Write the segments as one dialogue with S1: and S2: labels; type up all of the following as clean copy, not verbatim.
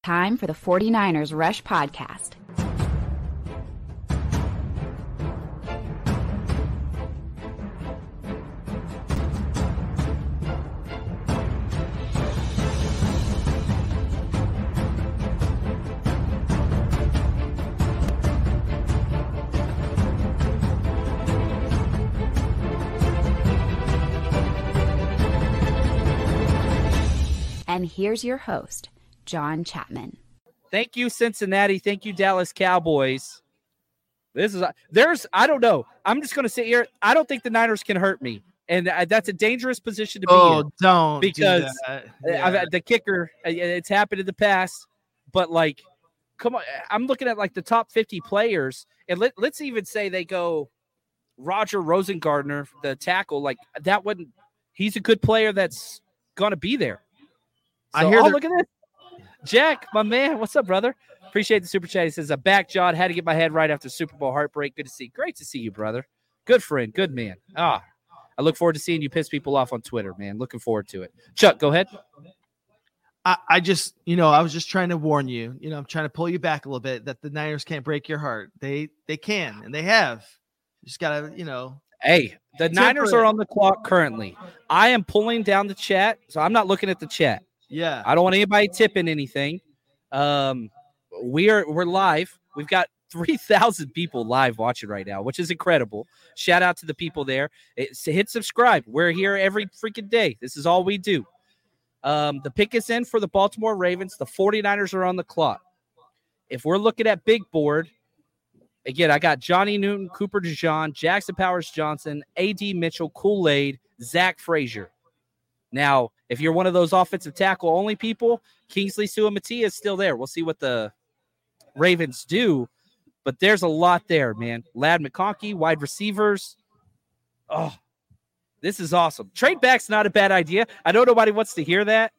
S1: Time for the 49ers Rush Podcast. And here's your host, John Chapman.
S2: Thank you, Cincinnati. Thank you, Dallas Cowboys. I don't know. I'm just going to sit here. I don't think the Niners can hurt me. And that's a dangerous position to be in.
S3: Oh, don't.
S2: Because
S3: do that. Yeah.
S2: the kicker, it's happened in the past. But, come on. I'm looking at, the top 50 players. And let's even say they go Roger Rosengardner, the tackle. That wouldn't – he's a good player that's going to be there. So, look at this. Jack, my man, what's up, brother? Appreciate the super chat. He says, I'm back, John. Had to get my head right after Super Bowl heartbreak. Good to see you. Great to see you, brother. Good friend. Good man. I look forward to seeing you piss people off on Twitter, man. Looking forward to it. Chuck, go ahead.
S3: I just, I was just trying to warn you. I'm trying to pull you back a little bit that the Niners can't break your heart. They can, and they have. You just got to,
S2: Hey, the Niners are on the clock currently. I am pulling down the chat, so I'm not looking at the chat.
S3: Yeah,
S2: I don't want anybody tipping anything. We're live. We've got 3,000 people live watching right now, which is incredible. Shout out to the people there. Hit subscribe. We're here every freaking day. This is all we do. The pick is in for the Baltimore Ravens. The 49ers are on the clock. If we're looking at big board, again, I got Johnny Newton, Cooper DeJean, Jackson Powers-Johnson, A.D. Mitchell, Kool-Aid, Zach Frazier. Now, if you're one of those offensive tackle only people, Kingsley Suamataia is still there. We'll see what the Ravens do, but there's a lot there, man. Ladd McConkey, wide receivers. Oh, this is awesome. Trade back's not a bad idea. I know nobody wants to hear that.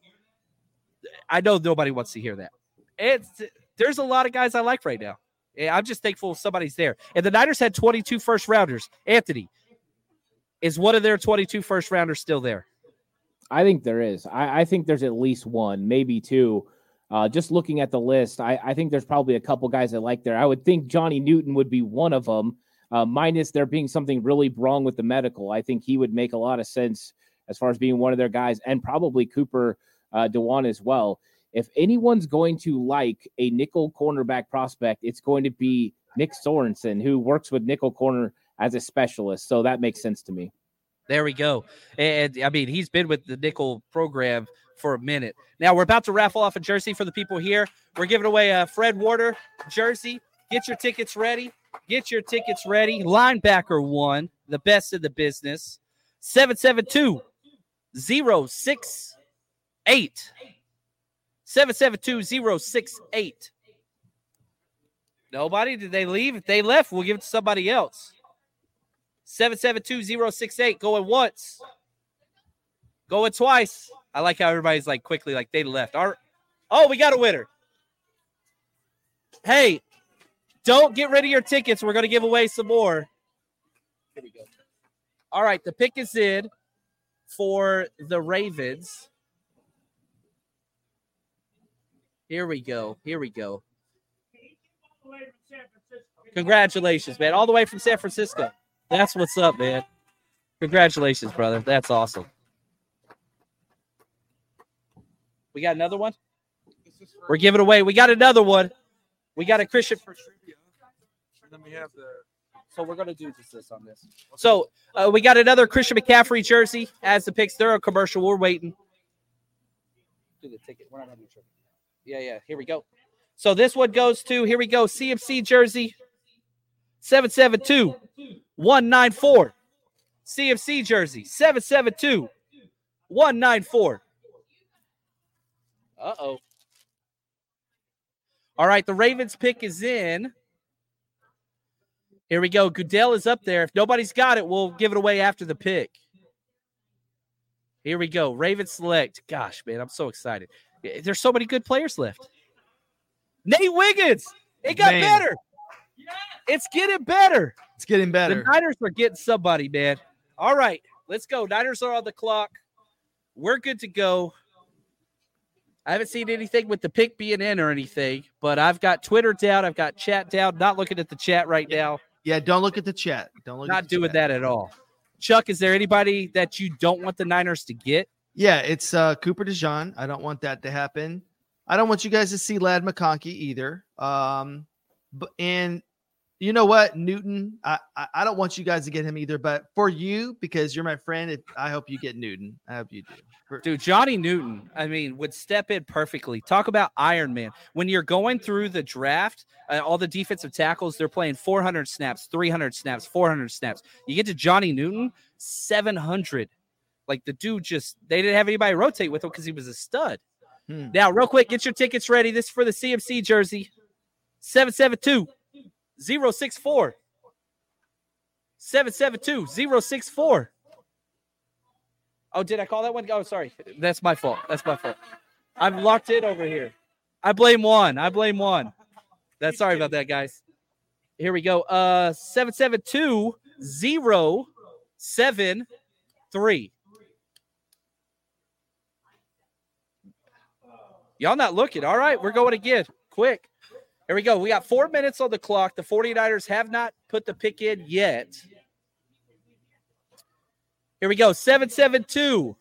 S2: There's a lot of guys I like right now. I'm just thankful somebody's there. And the Niners had 22 first-rounders. Anthony, is one of their 22 first-rounders still there?
S4: I think there is. I think there's at least one, maybe two. Just looking at the list, I think there's probably a couple guys I like there. I would think Johnny Newton would be one of them, minus there being something really wrong with the medical. I think he would make a lot of sense as far as being one of their guys, and probably Cooper DeJean as well. If anyone's going to like a nickel cornerback prospect, it's going to be Nick Sorensen, who works with nickel corner as a specialist. So that makes sense to me.
S2: There we go. And, he's been with the nickel program for a minute. Now, we're about to raffle off a jersey for the people here. We're giving away a Fred Warner jersey. Get your tickets ready. Linebacker 1, the best in the business. 772-068. 772-068. Nobody? Did they leave? If they left, we'll give it to somebody else. 772-068. Going once. Going twice. I like how everybody's quickly they left. We got a winner. Hey, don't get rid of your tickets. We're going to give away some more. Here we go. All right, the pick is in for the Ravens. Here we go. Congratulations, man. All the way from San Francisco. That's what's up, man. Congratulations, brother. That's awesome. We got another one? We're giving away. We got another one. We got a Christian. So we're going to do just this on this. So we got another Christian McCaffrey jersey as the picks. They're a commercial. We're waiting. Do the ticket. We're not going to do it. Yeah. Here we go. So this one goes to, here we go, CMC jersey. 772-194. CMC jersey. 772-194. Uh-oh. All right, the Ravens pick is in. Here we go. Goodell is up there. If nobody's got it, we'll give it away after the pick. Here we go. Ravens select. Gosh, man, I'm so excited. There's so many good players left. Nate Wiggins. It got better. It's getting better. The Niners are getting somebody, man. All right, let's go. Niners are on the clock. We're good to go. I haven't seen anything with the pick being in or anything, but I've got Twitter down. I've got chat down. Not looking at the chat right now.
S3: Yeah, don't look at the chat. Don't look.
S2: Not
S3: at the
S2: doing
S3: chat.
S2: that at all. Chuck, is there anybody that you don't want the Niners to get?
S3: Yeah, it's Cooper DeJean. I don't want that to happen. I don't want you guys to see Lad McConkey either. And you know what, Newton, I don't want you guys to get him either. But for you, because you're my friend, I hope you get Newton. I hope you do.
S2: Dude, Johnny Newton, I mean, would step in perfectly. Talk about Iron Man. When you're going through the draft, all the defensive tackles, they're playing 400 snaps, 300 snaps, 400 snaps. You get to Johnny Newton, 700. Like, the dude they didn't have anybody rotate with him because he was a stud. Now, real quick, get your tickets ready. This is for the CMC jersey. 772-064. 772-064. Oh, did I call that one? Oh, sorry. That's my fault. I'm locked in over here. I blame one. That's sorry about that, guys. Here we go. 772-073. Y'all not looking. All right, we're going again. Quick. Here we go. We got 4 minutes on the clock. The 49ers have not put the pick in yet. Here we go. 772-116.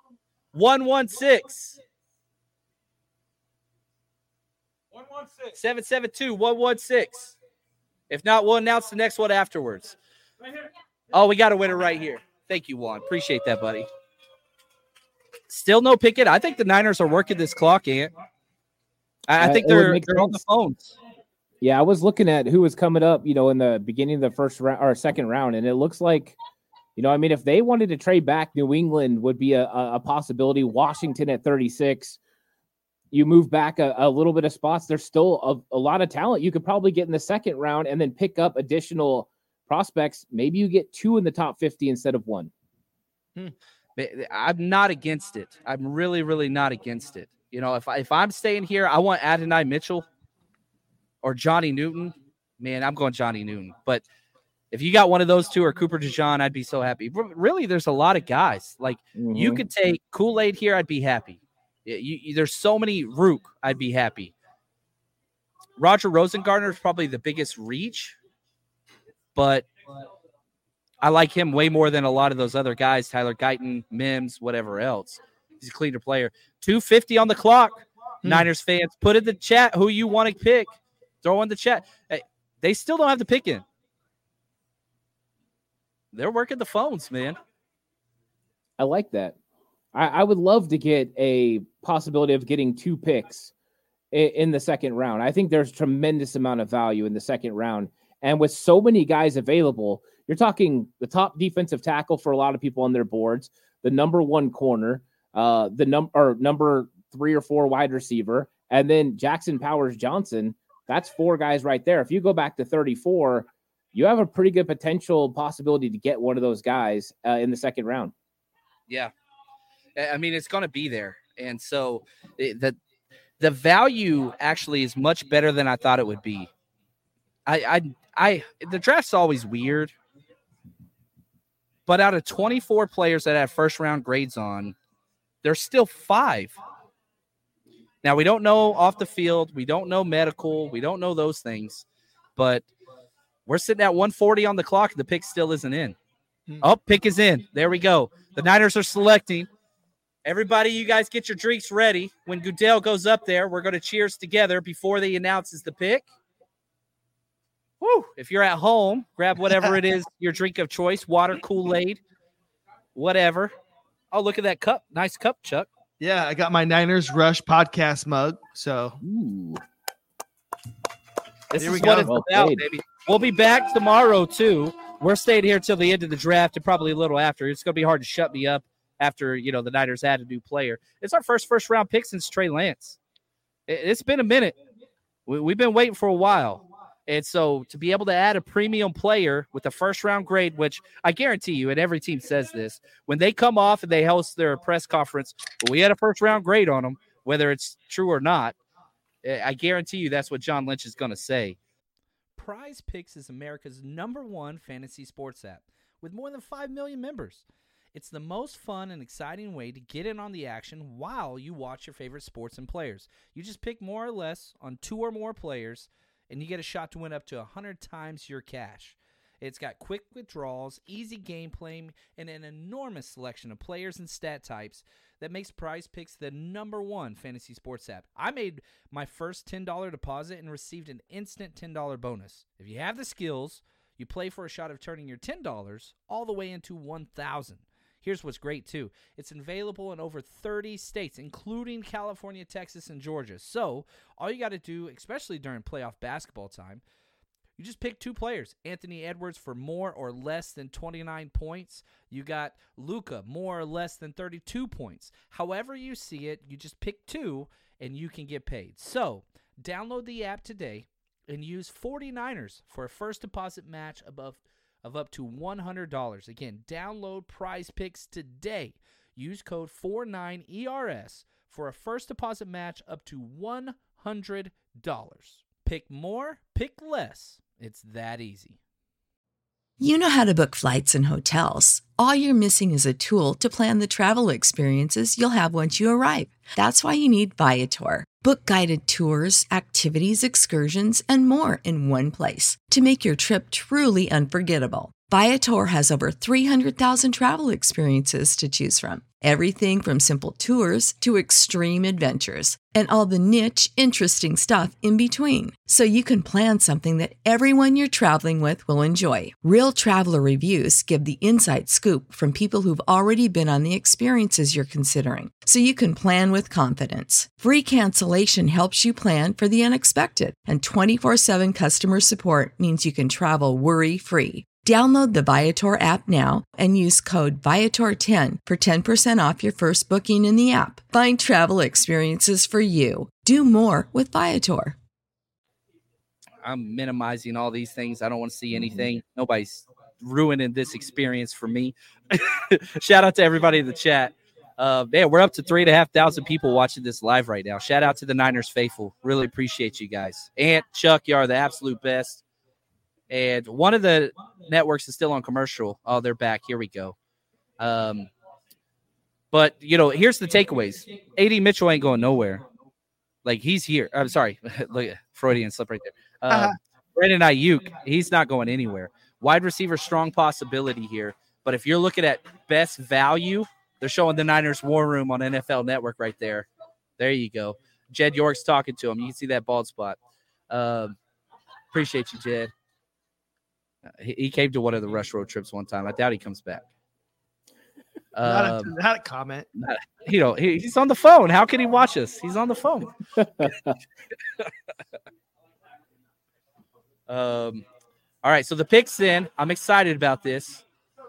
S2: 772-116. If not, we'll announce the next one afterwards. Oh, we got a winner right here. Thank you, Juan. Appreciate that, buddy. Still no pick in. I think the Niners are working this clock, Ant. I think they're on the phones.
S4: Yeah, I was looking at who was coming up, in the beginning of the first round or second round, and it looks like, if they wanted to trade back, New England would be a possibility. Washington at 36. You move back a little bit of spots. There's still a lot of talent you could probably get in the second round and then pick up additional prospects. Maybe you get 2 in the top 50 instead of 1.
S2: I'm not against it. I'm really, really not against it. If I'm staying here, I want Adonai Mitchell or Johnny Newton. Man, I'm going Johnny Newton. But if you got one of those two or Cooper DeJean, I'd be so happy. Really, there's a lot of guys. Like, you could take Kool-Aid here, I'd be happy. There's so many Rook, I'd be happy. Roger Rosengartner is probably the biggest reach, but I like him way more than a lot of those other guys, Tyler Guyton, Mims, whatever else. He's a cleaner player. 2:50 on the clock. Niners fans, put in the chat who you want to pick. Throw in the chat. Hey, they still don't have the pick in. They're working the phones, man.
S4: I like that. I would love to get a possibility of getting 2 picks in the second round. I think there's tremendous amount of value in the second round. And with so many guys available, you're talking the top defensive tackle for a lot of people on their boards, the number 1 corner, the number 3 or 4 wide receiver, and then Jackson Powers Johnson. That's 4 guys right there. If you go back to 34, you have a pretty good potential possibility to get one of those guys in the second round.
S2: Yeah. I mean, it's going to be there. And so the value actually is much better than I thought it would be. The draft's always weird, but out of 24 players that have first round grades on, there's still 5. Now, we don't know off the field. We don't know medical. We don't know those things, but we're sitting at 140 on the clock. And the pick still isn't in. Oh, pick is in. There we go. The Niners are selecting. Everybody, you guys get your drinks ready. When Goodell goes up there, we're going to cheers together before they announces the pick. Woo! If you're at home, grab whatever it is, your drink of choice, water, Kool-Aid, whatever. Oh, look at that cup. Nice cup, Chuck.
S3: Yeah, I got my Niners Rush podcast mug. So
S2: this
S3: Here
S2: is
S3: we
S2: what
S3: go.
S2: it's
S4: Well
S2: about,
S4: played.
S2: baby. We'll be back tomorrow, too. We're staying here till the end of the draft and probably a little after. It's going to be hard to shut me up after, the Niners add a new player. It's our first round pick since Trey Lance. It's been a minute. We've been waiting for a while. And so to be able to add a premium player with a first-round grade, which I guarantee you, and every team says this, when they come off and they host their press conference, we had a first-round grade on them, whether it's true or not, I guarantee you that's what John Lynch is going to say. Prize Picks is America's #1 fantasy sports app with more than 5 million members. It's the most fun and exciting way to get in on the action while you watch your favorite sports and players. You just pick more or less on 2 or more players, and you get a shot to win up to 100 times your cash. It's got quick withdrawals, easy gameplay, and an enormous selection of players and stat types that makes Prize Picks the #1 fantasy sports app. I made my first $10 deposit and received an instant $10 bonus. If you have the skills, you play for a shot of turning your $10 all the way into $1,000. Here's what's great, too. It's available in over 30 states, including California, Texas, and Georgia. So all you got to do, especially during playoff basketball time, you just pick 2 players. Anthony Edwards for more or less than 29 points. You got Luka, more or less than 32 points. However you see it, you just pick 2, and you can get paid. So download the app today and use 49ers for a first deposit match of up to $100. Again, download Prize Picks today. Use code 49ERS for a first deposit match up to $100. Pick more, pick less. It's that easy.
S5: You know how to book flights and hotels. All you're missing is a tool to plan the travel experiences you'll have once you arrive. That's why you need Viator. Book guided tours, activities, excursions, and more in one place to make your trip truly unforgettable. Viator has over 300,000 travel experiences to choose from. Everything from simple tours to extreme adventures and all the niche, interesting stuff in between. So you can plan something that everyone you're traveling with will enjoy. Real traveler reviews give the inside scoop from people who've already been on the experiences you're considering. So you can plan with confidence. Free cancellation helps you plan for the unexpected. And 24/7 customer support means you can travel worry-free. Download the Viator app now and use code Viator10 for 10% off your first booking in the app. Find travel experiences for you. Do more with Viator.
S2: I'm minimizing all these things. I don't want to see anything. Nobody's ruining this experience for me. Shout out to everybody in the chat. Man, we're up to 3,500 people watching this live right now. Shout out to the Niners faithful. Really appreciate you guys. Ant, Chuck, you are the absolute best. And one of the networks is still on commercial. Oh, they're back. Here we go. But, here's the takeaways. A.D. Mitchell ain't going nowhere. Like, he's here. I'm sorry. Look at Freudian slip right there. Brandon Ayuk, he's not going anywhere. Wide receiver, strong possibility here. But if you're looking at best value, they're showing the Niners War Room on NFL Network right there. There you go. Jed York's talking to him. You can see that bald spot. Appreciate you, Jed. He came to one of the Rush road trips one time. I doubt he comes back.
S3: Not a comment.
S2: He's on the phone. How can he watch us? He's on the phone. All right, so the picks in. I'm excited about this.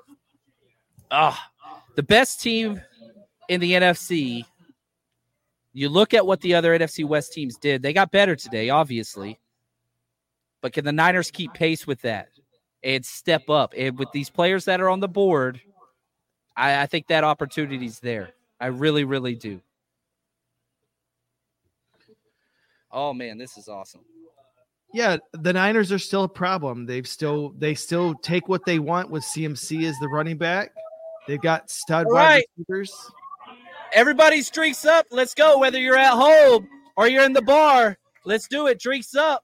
S2: The best team in the NFC. You look at what the other NFC West teams did. They got better today, obviously. But can the Niners keep pace with that and step up? And with these players that are on the board, I think that opportunity's there. I really, really do. Oh, man, this is awesome.
S3: Yeah, the Niners are still a problem. They still take what they want with CMC as the running back. They've got stud wide receivers.
S2: Everybody's drinks up. Let's go. Whether you're at home or you're in the bar, let's do it. Drinks up.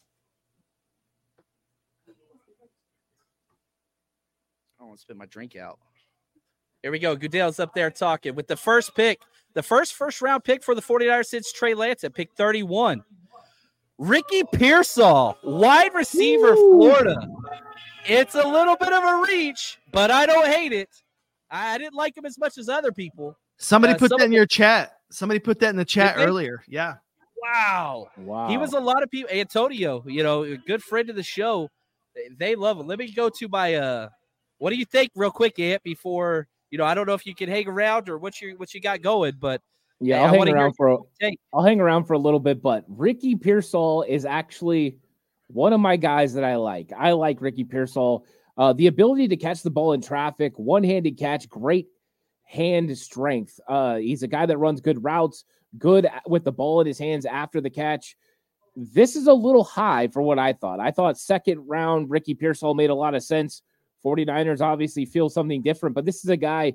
S2: I want to spit my drink out. Here we go. Goodell's up there talking with the first pick. The first round pick for the 49ers since Trey Lance at pick 31. Ricky Pearsall, wide receiver, Florida. It's a little bit of a reach, but I don't hate it. I didn't like him as much as other people.
S3: Somebody put that in your chat. Somebody put that in the chat earlier. Yeah.
S2: Wow. He was a lot of people. Antonio, a good friend of the show. They love him. Let me go to my what do you think real quick, Ant, before I don't know if you can hang around or what you got going, but
S4: yeah, I'll hang around for a little bit, but Ricky Pearsall is actually one of my guys that I like. I like Ricky Pearsall. The ability to catch the ball in traffic, one-handed catch, great hand strength. He's a guy that runs good routes, good with the ball in his hands after the catch. This is a little high for what I thought. I thought second round Ricky Pearsall made a lot of sense. 49ers obviously feel something different, but this is a guy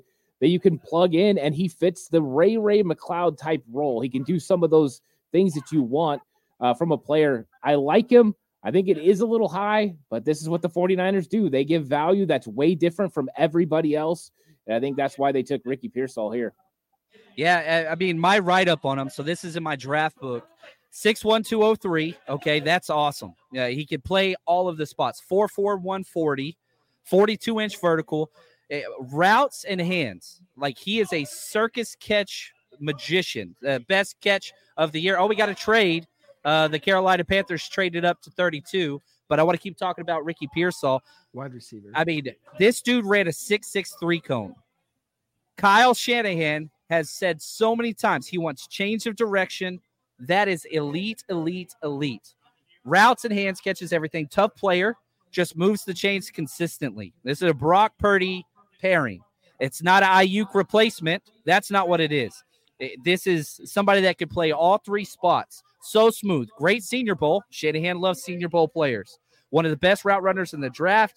S4: that you can plug in, and he fits the Ray McCloud type role. He can do some of those things that you want from a player. I like him. I think it is a little high, but this is what the 49ers do. They give value that's way different from everybody else, and I think that's why they took Ricky Pearsall here.
S2: Yeah, I mean, my write-up on him, so this is in my draft book, 6'1", 203. Okay, that's awesome. Yeah, he could play all of the spots. 4'4", 140, 42-inch vertical, routes and hands. Like, he is a circus catch magician, the best catch of the year. Oh, we got a trade. The Carolina Panthers traded up to 32, but I want to keep talking about Ricky Pearsall.
S3: Wide receiver.
S2: I mean, this dude ran a 6'6" cone. Kyle Shanahan has said so many times he wants change of direction. That is elite, elite, elite. Routes and hands, catches everything. Tough player, just moves the chains consistently. This is a Brock Purdy pairing. It's not an Ayuk replacement. That's not what it is. This is somebody that could play all three spots. So smooth. Great Senior Bowl. Shanahan loves Senior Bowl players. One of the best route runners in the draft.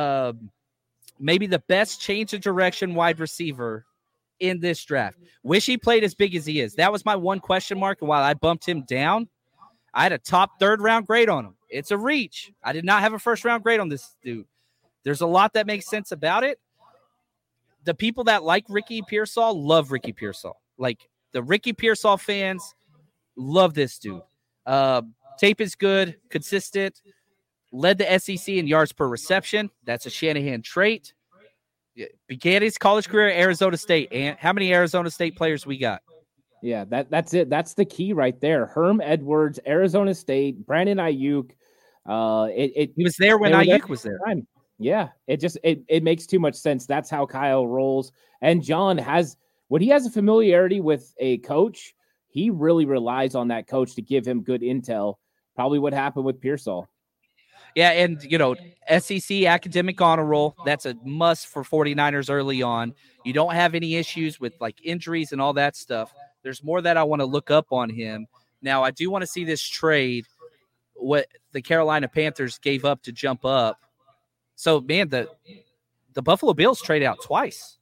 S2: Maybe the best change of direction wide receiver in this draft. Wish he played as big as he is. That was my one question mark. And while I bumped him down, I had a top 3rd round grade on him. It's a reach. I did not have a 1st round grade on this dude. There's a lot that makes sense about it. The people that like Ricky Pearsall love Ricky Pearsall. Like, the Ricky Pearsall fans love this dude. Tape is good, consistent, led the SEC in yards per reception. That's a Shanahan trait. Began his college career at Arizona State. And how many Arizona State players we got?
S4: Yeah, that's it. That's the key right there. Herm Edwards, Arizona State, Brandon Ayuk.
S2: He was there when Ayuk was there.
S4: Yeah, it makes too much sense. That's how Kyle rolls. And John when he has a familiarity with a coach, he really relies on that coach to give him good intel. Probably what happened with Pearsall.
S2: Yeah, and, SEC academic honor roll, that's a must for 49ers early on. You don't have any issues with, like, injuries and all that stuff. There's more that I want to look up on him. Now, I do want to see this trade, what the Carolina Panthers gave up to jump up. So, man, the Buffalo Bills trade out twice.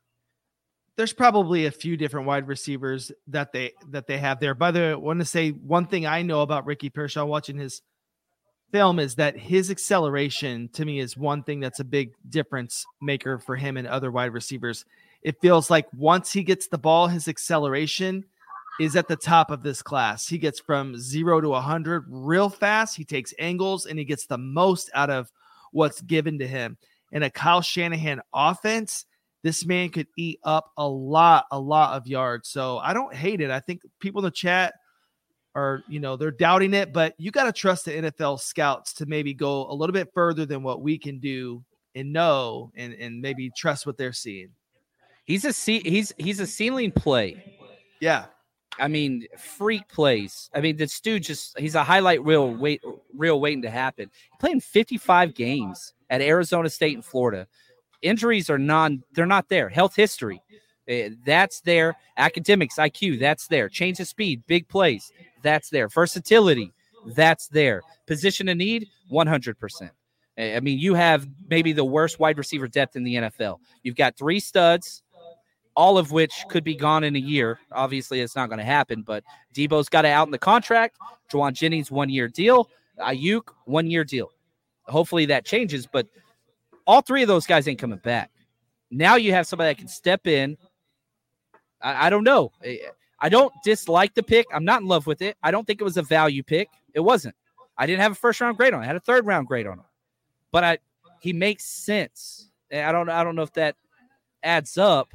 S3: There's probably a few different wide receivers that they have there. By the way, I want to say one thing I know about Ricky Pearsall watching his film is that his acceleration, to me, is one thing that's a big difference maker for him and other wide receivers. It feels like once he gets the ball, his acceleration is at the top of this class. He gets from 0 to 100 real fast. He takes angles and he gets the most out of what's given to him. In a Kyle Shanahan offense, this man could eat up a lot of yards. So I don't hate it. I think people in the chat are, they're doubting it, but you got to trust the NFL scouts to maybe go a little bit further than what we can do and know and maybe trust what they're seeing.
S2: He's a ceiling play.
S3: Yeah.
S2: I mean, freak plays. I mean, this dude he's a highlight reel waiting to happen. He played in 55 games at Arizona State and Florida. Injuries they're not there. Health history, that's there. Academics, IQ, that's there. Change of speed, big plays, that's there. Versatility, that's there. Position of need, 100%. I mean, you have maybe the worst wide receiver depth in the NFL. You've got 3 studs, all of which could be gone in a year. Obviously, it's not going to happen, but Debo's got to out in the contract. Juwan Jennings, 1-year deal. Ayuk, 1-year deal. Hopefully that changes, but all 3 of those guys ain't coming back. Now you have somebody that can step in. I don't know. I don't dislike the pick. I'm not in love with it. I don't think it was a value pick. It wasn't. I didn't have a 1st-round grade on it. I had a 3rd-round grade on him. But he makes sense. I don't know if that adds up.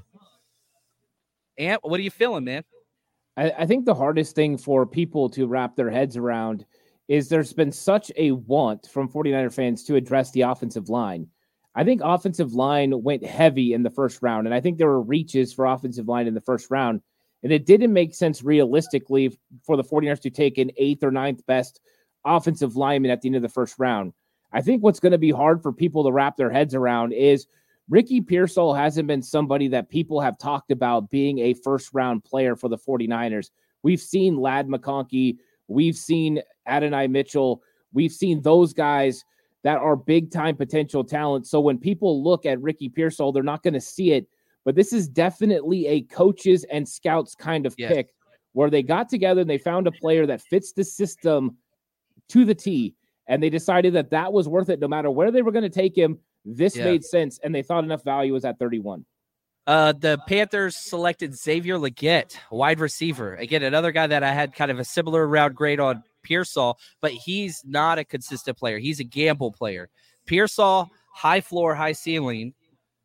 S2: Ant, what are you feeling, man?
S4: I think the hardest thing for people to wrap their heads around is there's been such a want from 49er fans to address the offensive line. I think offensive line went heavy in the 1st round, and I think there were reaches for offensive line in the 1st round, and it didn't make sense realistically for the 49ers to take an 8th or 9th best offensive lineman at the end of the 1st round. I think what's going to be hard for people to wrap their heads around is Ricky Pearsall hasn't been somebody that people have talked about being a 1st-round player for the 49ers. We've seen Ladd McConkey. We've seen Adonai Mitchell. We've seen those guys that are big-time potential talent. So when people look at Ricky Pearsall, they're not going to see it but this is definitely a coaches and scouts kind of pick where they got together and they found a player that fits the system to the T, and they decided that that was worth it no matter where they were going to take him. This made sense, and they thought enough value was at 31.
S2: The Panthers selected Xavier Legette, wide receiver. Again, another guy that I had kind of a similar round grade on Pearsall, but he's not a consistent player. He's a gamble player. Pearsall, high floor, high ceiling.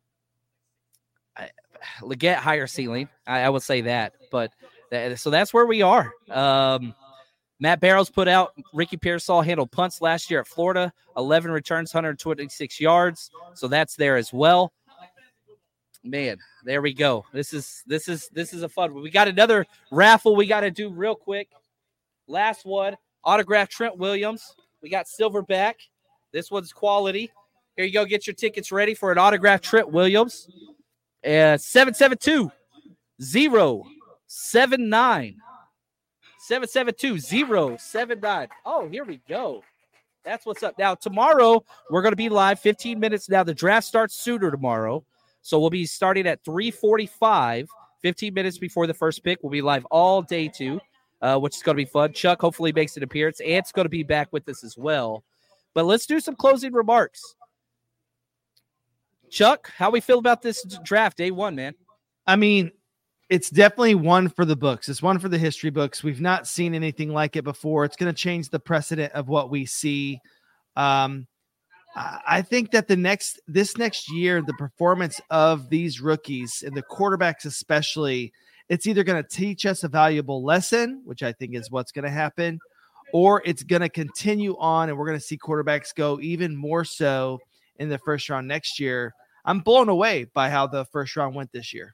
S2: Legette, higher ceiling. I would say that. But so that's where we are. Matt Barrows put out Ricky Pearsall handled punts last year at Florida, 11 returns, 126 yards. So that's there as well. Man, there we go. This is a fun one. We got another raffle we got to do real quick. Last one, autograph Trent Williams. We got Silverback. This one's quality. Here you go. Get your tickets ready for an autograph Trent Williams. 772-079. 772-079. Oh, here we go. That's what's up. Now, tomorrow, we're going to be live 15 minutes. Now, the draft starts sooner tomorrow. So we'll be starting at 3:45, 15 minutes before the first pick. We'll be live all day, too, which is going to be fun. Chuck hopefully makes an appearance. Ant's going to be back with us as well. But let's do some closing remarks. Chuck, how we feel about this draft, day one, man?
S3: I mean, it's definitely one for the books. It's one for the history books. We've not seen anything like it before. It's going to change the precedent of what we see. I think that this next year, the performance of these rookies and the quarterbacks especially, it's either going to teach us a valuable lesson, which I think is what's going to happen, or it's going to continue on and we're going to see quarterbacks go even more so in the first round next year. I'm blown away by how the first round went this year.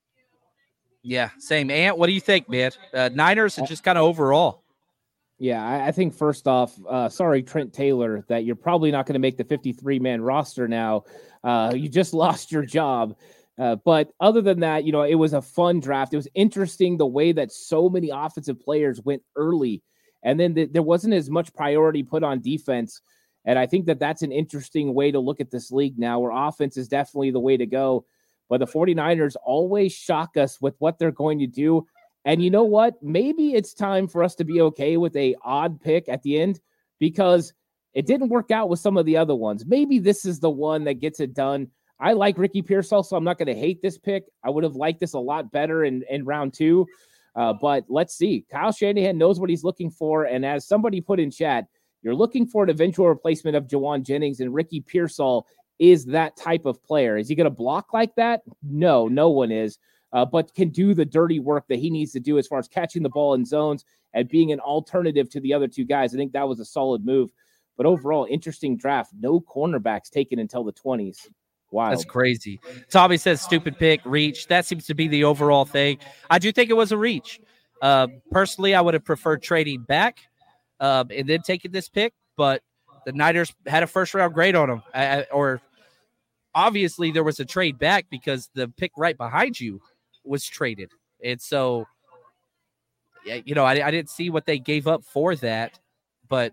S2: Yeah, same. Ant, what do you think, man? Niners and just kind of overall.
S4: Yeah, I think first off, sorry, Trent Taylor, that you're probably not going to make the 53-man roster now. You just lost your job. But other than that, it was a fun draft. It was interesting the way that so many offensive players went early, and then there wasn't as much priority put on defense. And I think that that's an interesting way to look at this league now, where offense is definitely the way to go. But the 49ers always shock us with what they're going to do. And you know what? Maybe it's time for us to be okay with a odd pick at the end, because it didn't work out with some of the other ones. Maybe this is the one that gets it done. I like Ricky Pearsall, so I'm not going to hate this pick. I would have liked this a lot better in round two. But let's see. Kyle Shanahan knows what he's looking for. And as somebody put in chat, you're looking for an eventual replacement of Jawan Jennings, and Ricky Pearsall is that type of player. Is he going to block like that? No one is, but can do the dirty work that he needs to do as far as catching the ball in zones and being an alternative to the other two guys. I think that was a solid move. But overall, interesting draft. No cornerbacks taken until the 20s. Wow. That's
S2: crazy. Tommy says stupid pick, reach. That seems to be the overall thing. I do think it was a reach. Personally, I would have preferred trading back and then taking this pick, but the Niners had a first-round grade on them. Or obviously there was a trade back because the pick right behind you was traded. And so, I didn't see what they gave up for that, but,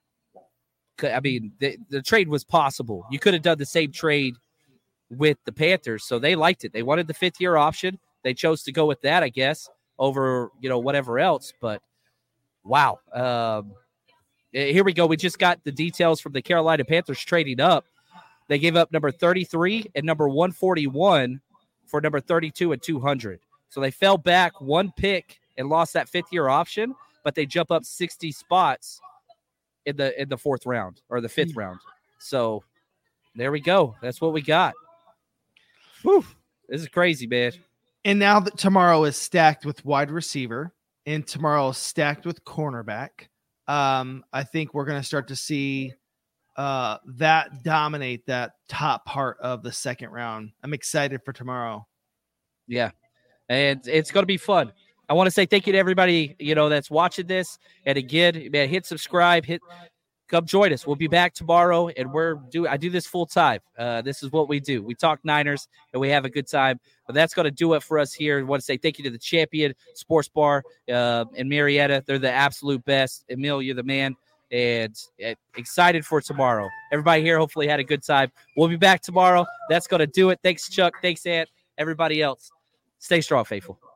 S2: I mean, the trade was possible. You could have done the same trade with the Panthers, so they liked it. They wanted the fifth-year option. They chose to go with that, I guess, over, whatever else. But, wow. Here we go. We just got the details from the Carolina Panthers trading up. They gave up number 33 and number 141 for number 32 and 200. So they fell back one pick and lost that fifth-year option, but they jump up 60 spots in the fourth round or the fifth round. So there we go. That's what we got. Whew. This is crazy, man.
S3: And now that tomorrow is stacked with wide receiver and tomorrow is stacked with cornerback, I think we're going to start to see that dominate that top part of the second round. I'm excited for tomorrow.
S2: Yeah, and it's going to be fun. I want to say thank you to everybody, that's watching this. And again, man, hit subscribe, come join us. We'll be back tomorrow, and I do this full time. This is what we do. We talk Niners, and we have a good time. But that's going to do it for us here. I want to say thank you to the Champion Sports Bar in Marietta. They're the absolute best. Emil, you're the man. And excited for tomorrow. Everybody here hopefully had a good time. We'll be back tomorrow. That's going to do it. Thanks, Chuck. Thanks, Ant. everybody else, stay strong, faithful.